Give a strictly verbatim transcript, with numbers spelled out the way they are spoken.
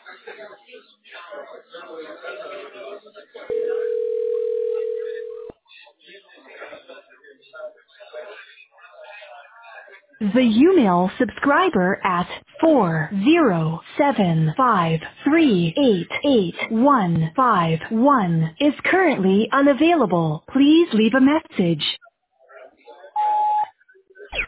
The Umail subscriber at four zero seven five three eight eight one five one is currently unavailable. Please leave a message.